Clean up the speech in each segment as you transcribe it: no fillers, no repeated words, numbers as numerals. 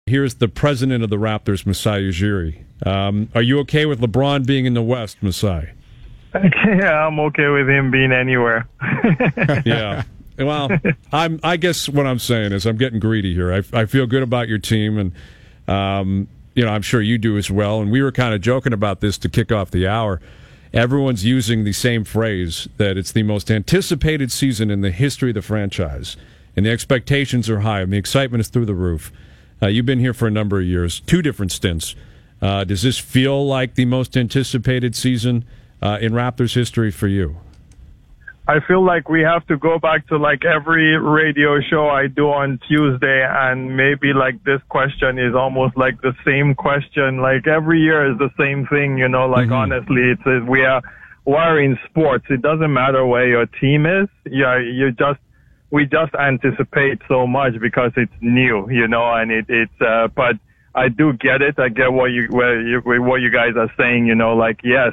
Here's the president of the Raptors, Masai Ujiri. Are you okay with LeBron being in the West, Masai? Yeah, I'm okay with him being anywhere. Yeah. Well, I guess what I'm saying is I'm getting greedy here. I feel good about your team, and I'm sure you do as well. And we were kind of joking about this to kick off the hour. Everyone's using the same phrase that it's the most anticipated season in the history of the franchise, and the expectations are high, and the excitement is through the roof. You've been here for a number of years, 2 different stints. Does this feel like the most anticipated season in Raptors history for you? I feel like we have to go back to like every radio show I do on Tuesday, and maybe like this question is almost like the same question. Like every year is the same thing, honestly, we're in sports. It doesn't matter where your team is. We just anticipate so much because it's new, and but I do get it. I get what you guys are saying, yes,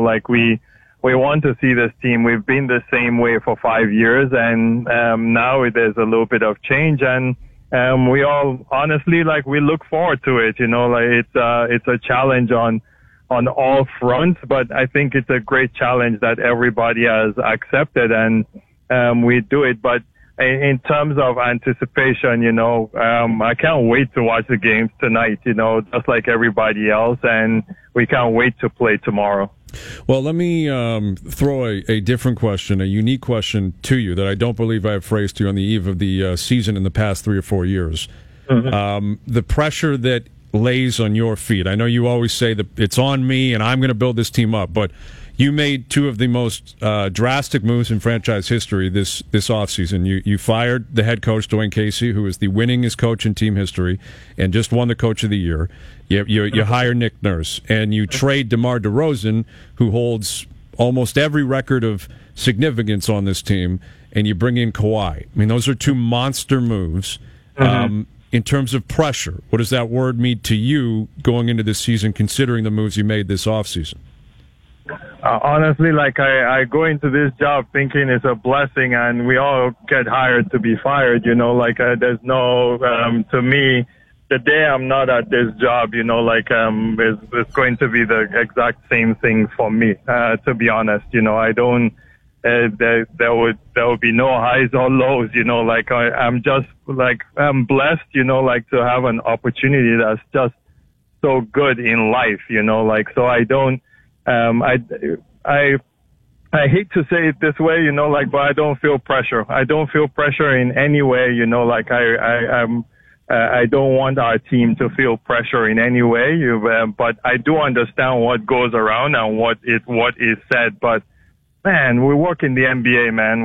we want to see this team. We've been the same way for 5 years, and now there's a little bit of change, and we all honestly we look forward to it. It's a challenge on all fronts, but I think it's a great challenge that everybody has accepted, and we do it. But in terms of anticipation, I can't wait to watch the games tonight, just like everybody else, and we can't wait to play tomorrow. Well, let me throw a different question, a unique question to you that I don't believe I have phrased to you on the eve of the season in the past 3 or 4 years. Mm-hmm. The pressure that lays on your feet. I know you always say that it's on me and I'm going to build this team up, but you made 2 of the most drastic moves in franchise history this offseason. You fired the head coach, Dwayne Casey, who is the winningest coach in team history and just won the Coach of the Year. You hire Nick Nurse, and you trade DeMar DeRozan, who holds almost every record of significance on this team, and you bring in Kawhi. I mean, those are 2 monster moves. Mm-hmm. In terms of pressure, what does that word mean to you going into this season, considering the moves you made this offseason? Honestly, I go into this job thinking it's a blessing, and we all get hired to be fired, there's no, to me, the day I'm not at this job, it's going to be the exact same thing for me, to be honest. I don't, there will be no highs or lows, I'm just, I'm blessed, to have an opportunity that's just so good in life, so I don't, I hate to say it this way, but I don't feel pressure. I don't feel pressure in any way, I don't want our team to feel pressure in any way, but I do understand what goes around and what is said. But man, we work in the NBA, man.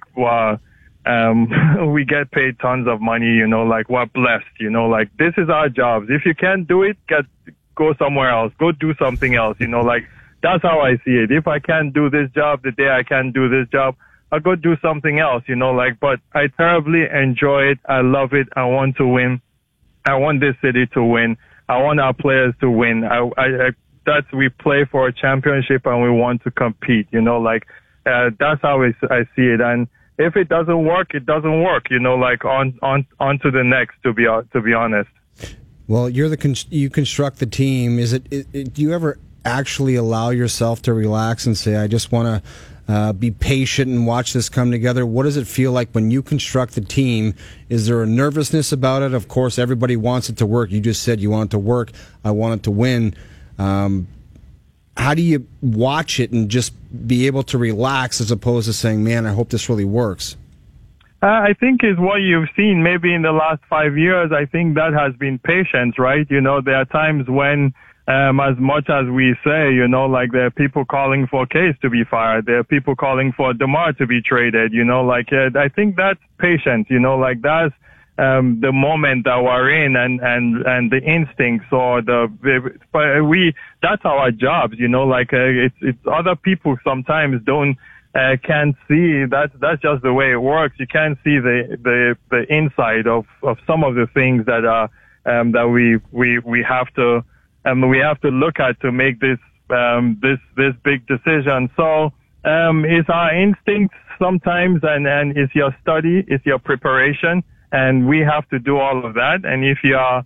We get paid tons of money, we're blessed, this is our jobs. If you can't do it, go somewhere else, go do something else, that's how I see it. If I can't do this job, the day I can't do this job, I'll go do something else, but I terribly enjoy it. I love it. I want to win. I want this city to win. I want our players to win. We play for a championship and we want to compete, that's how I see it. And if it doesn't work, it doesn't work, on to the next, to be honest. Well, you construct the team. Do you ever actually allow yourself to relax and say, I just want to be patient and watch this come together? What does it feel like when you construct the team? Is there a nervousness about it? Of course, everybody wants it to work. You just said you want it to work. I want it to win. How do you watch it and just be able to relax as opposed to saying, man, I hope this really works? I think is what you've seen maybe in the last 5 years. I think that has been patience, right? There are times when as much as we say, there are people calling for Case to be fired. There are people calling for DeMar to be traded, I think that's patience, that's the moment that we're in and the instincts or that's our jobs, it's other people sometimes can't see. That's just the way it works. You can't see the inside of some of the things that are, that we have to, we have to look at to make this big decision. So, it's our instinct sometimes, and it's your study, it's your preparation, and we have to do all of that. And if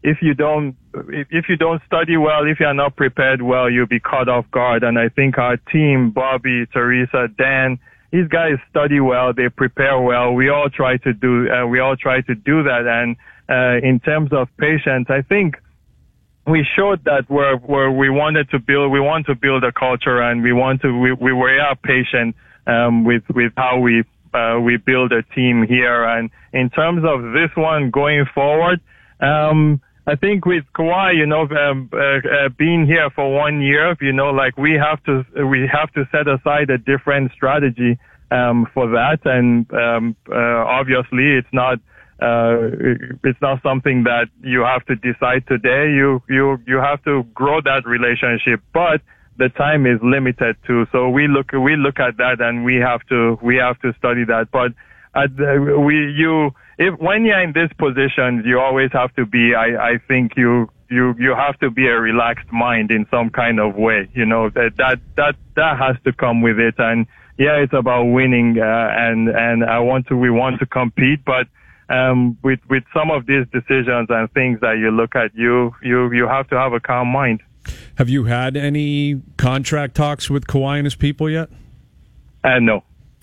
if you don't study well, if you're not prepared well, you'll be caught off guard. And I think our team, Bobby, Teresa, Dan, these guys study well, they prepare well. We all try to do that. And in terms of patience, I think we showed that where we want to build a culture, and we were patient with how we build a team here. And in terms of this one going forward, I think with Kawhi, being here for 1 year, like we have to set aside a different strategy for that. And obviously, it's not something that you have to decide today. You have to grow that relationship, but the time is limited too. So we look at that, and we have to study that. But when you're in this position, you always have to be. I think you have to be a relaxed mind in some kind of way. That has to come with it. And yeah, it's about winning, and we want to compete, but with some of these decisions and things that you look at, you have to have a calm mind. Have you had any contract talks with Kawhi and his people yet? No.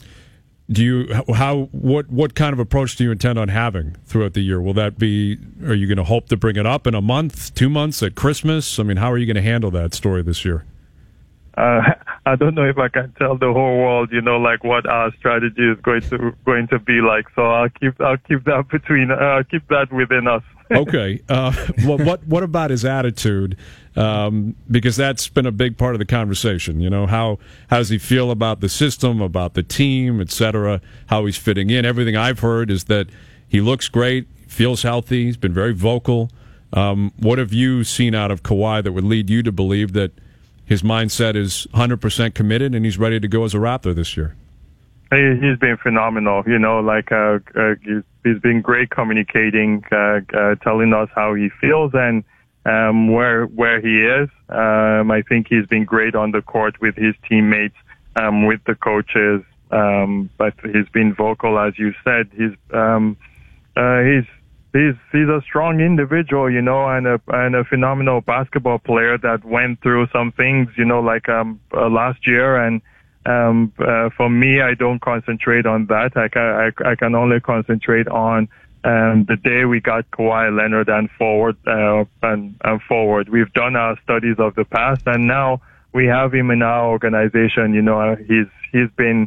What kind of approach do you intend on having throughout the year? Will that be, are you going to hope to bring it up in a month, 2 months, at Christmas? I mean, how are you going to handle that story this year? I don't know if I can tell the whole world, like what our strategy is going to be like. So I'll keep that within us. Okay. Well, what about his attitude? Because that's been a big part of the conversation. How does he feel about the system, about the team, etc., how he's fitting in? Everything I've heard is that he looks great, feels healthy, he's been very vocal. What have you seen out of Kawhi that would lead you to believe that his mindset is 100% committed and he's ready to go as a Raptor this year? He's been phenomenal. He's been great communicating, telling us how he feels and where he is. I think he's been great on the court with his teammates, with the coaches. But he's been vocal, as you said. He's a strong individual, and a phenomenal basketball player that went through some things, last year. And for me, I don't concentrate on that. I can only concentrate on the day we got Kawhi Leonard and forward. We've done our studies of the past, and now we have him in our organization. He's been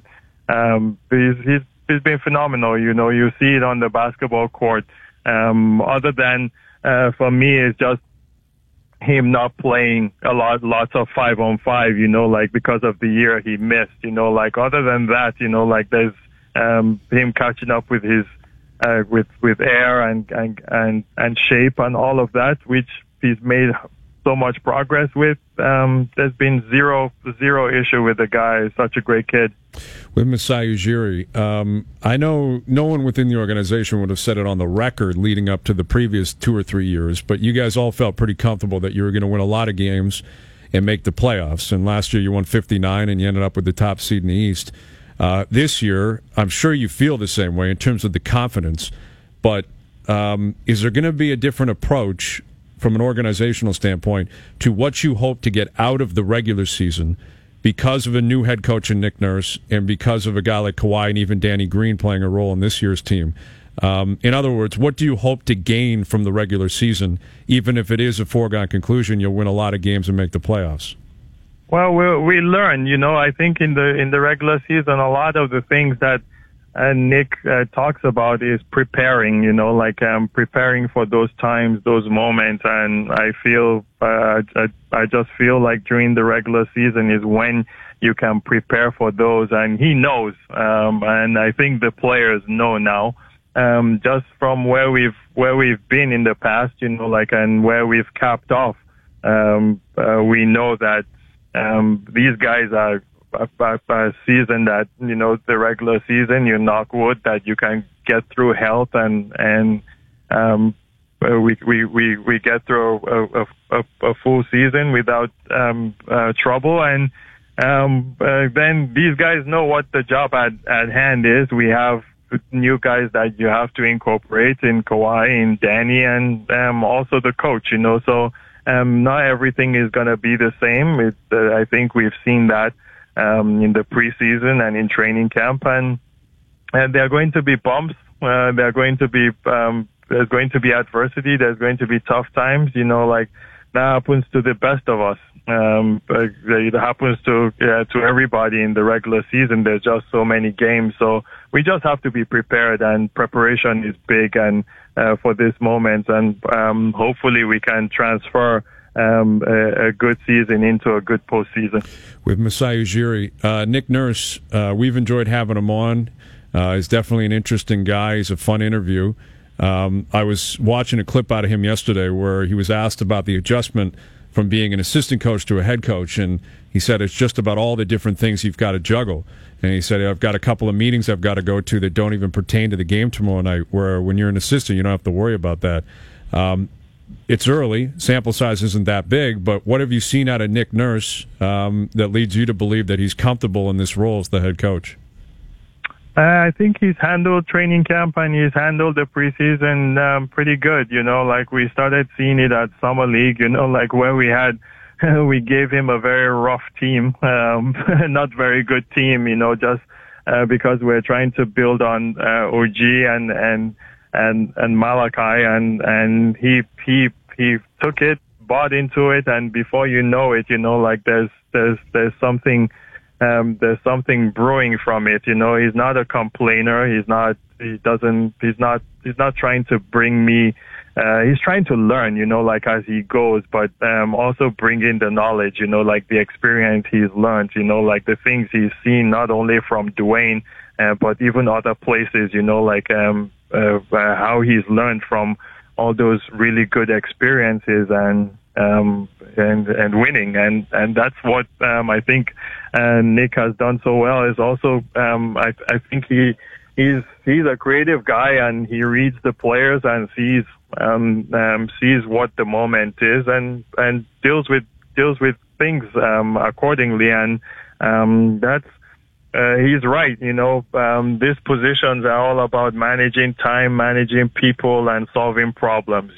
phenomenal. You see it on the basketball court. Other than for me, it's just him not playing lots of 5-on-5, because of the year he missed, other than that, there's him catching up with his with air and shape and all of that, which he's made so much progress with. There's been zero issue with the guy. He's such a great kid. With Masai Ujiri, I know no one within the organization would have said it on the record leading up to the previous 2 or 3 years, but you guys all felt pretty comfortable that you were going to win a lot of games and make the playoffs. And last year you won 59 and you ended up with the top seed in the East. This year, I'm sure you feel the same way in terms of the confidence, but is there going to be a different approach from an organizational standpoint to what you hope to get out of the regular season because of a new head coach in Nick Nurse and because of a guy like Kawhi and even Danny Green playing a role in this year's team? In other words, what do you hope to gain from the regular season, even if it is a foregone conclusion you'll win a lot of games and make the playoffs? Well, we learn, I think in the regular season, a lot of the things that Nick talks about is preparing, preparing for those times, those moments. And I feel, I just feel like during the regular season is when you can prepare for those. And he knows, and I think the players know now, just from where we've been in the past, and where we've capped off. We know that these guys are a season that, the regular season, you knock wood that you can get through health and we get through a full season without trouble. And then these guys know what the job at hand is. We have new guys that you have to incorporate in Kawhi, in Danny, and also the coach. So not everything is going to be the same. I think we've seen that in the preseason and in training camp, and there are going to be bumps. There are going to be there's going to be adversity. There's going to be tough times. Like that happens to the best of us. It happens to everybody in the regular season. There's just so many games, so we just have to be prepared. And preparation is big, and for this moment, and hopefully we can transfer a good season into a good postseason. With Masai Ujiri, Nick Nurse, we've enjoyed having him on. He's definitely an interesting guy. He's a fun interview. I was watching a clip out of him yesterday where he was asked about the adjustment from being an assistant coach to a head coach, and he said it's just about all the different things you've got to juggle. And he said, I've got a couple of meetings I've got to go to that don't even pertain to the game tomorrow night, where when you're an assistant, you don't have to worry about that. It's early. Sample size isn't that big, but what have you seen out of Nick Nurse that leads you to believe that he's comfortable in this role as the head coach? I think he's handled training camp and he's handled the preseason pretty good. Like we started seeing it at Summer League, like where we gave him a very rough team, not very good team, just because we're trying to build on OG and Malachi, and he took it, bought into it, and before you know it, like there's something. There's something brewing from it. He's not a complainer. He's not trying to bring me, he's trying to learn, like as he goes, but, also bring in the knowledge, like the experience he's learned, like the things he's seen, not only from Dwayne, but even other places, like, how he's learned from all those really good experiences and winning, and that's what I think Nick has done so well. Is also I think he's a creative guy, and he reads the players and sees what the moment is and deals with things accordingly, and that's he's right. These positions are all about managing time, managing people, and solving problems.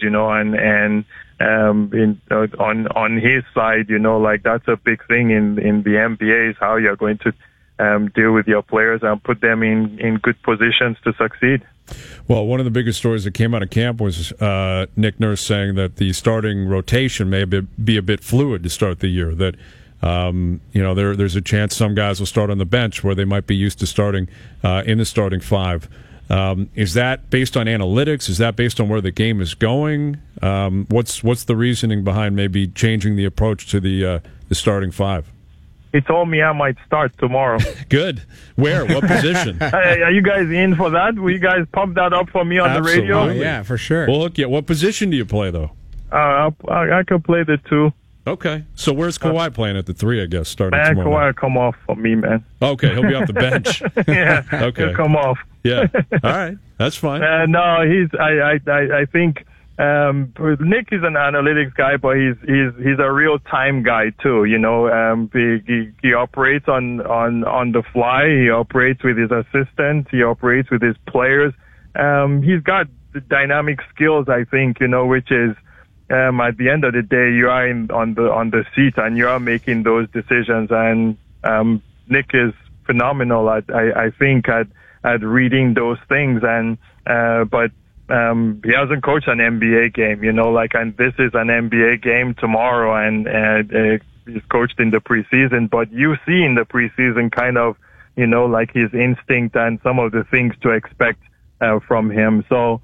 On his side, like that's a big thing in the NBA, is how you're going to deal with your players and put them in good positions to succeed. Well, one of the biggest stories that came out of camp was Nick Nurse saying that the starting rotation may be a bit fluid to start the year. That there's a chance some guys will start on the bench where they might be used to starting in the starting five. Is that based on analytics? Is that based on where the game is going? What's the reasoning behind maybe changing the approach to the starting five? He told me I might start tomorrow. Good. Where? What position? Are you guys in for that? Will you guys pump that up for me on the radio? Oh, yeah, for sure. Well, look, what position do you play, though? I could play the 2. Okay. So where's Kawhi playing at the 3, I guess, starting tomorrow? Kawhi will come off for me, man. Okay, he'll be off the bench. Yeah, okay. He'll come off. Yeah. All right. That's fine. No, I think Nick is an analytics guy, but he's a real time guy too. He operates on the fly. He operates with his assistants. He operates with his players. He's got the dynamic skills, I think, which is at the end of the day, you are on the seat and you are making those decisions. And Nick is phenomenal I think at reading those things. And but he hasn't coached an NBA game, and this is an NBA game tomorrow, and he's coached in the preseason. But you see in the preseason kind of, like his instinct and some of the things to expect from him. So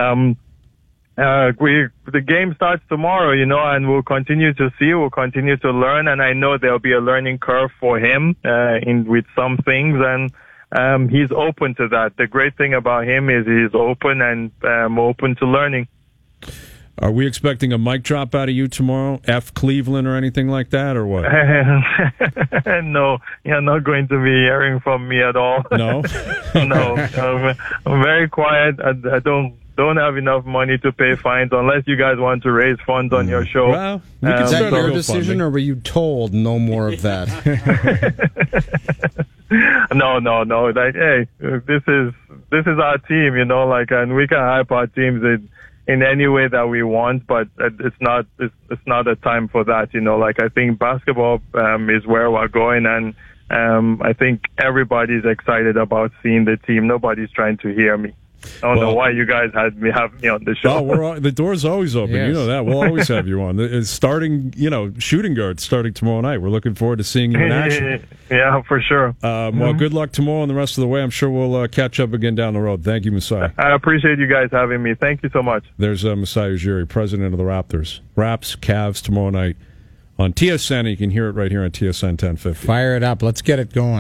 the game starts tomorrow, and we'll continue to see, we'll continue to learn, and I know there'll be a learning curve for him with some things, and he's open to that. The great thing about him is he's open and open to learning. Are we expecting a mic drop out of you tomorrow? F Cleveland or anything like that, or what? No, you're not going to be hearing from me at all. No? No. I'm very quiet. I don't have enough money to pay fines unless you guys want to raise funds on your show. Well, we can is that start your decision, or were you told no more of that? No. Like, hey, this is our team, like, and we can hype our teams in any way that we want, but it's not a time for that, like, I think basketball is where we're going, and I think everybody's excited about seeing the team. Nobody's trying to hear me. I don't know why you guys have me on the show. The door's always open. Yes. You know that. We'll always have you on. It's starting, shooting guard starting tomorrow night. We're looking forward to seeing you in action. Yeah, for sure. Well, good luck tomorrow and the rest of the way. I'm sure we'll catch up again down the road. Thank you, Masai. I appreciate you guys having me. Thank you so much. There's Masai Ujiri, president of the Raptors. Raps, Cavs tomorrow night on TSN. You can hear it right here on TSN 1050. Fire it up. Let's get it going.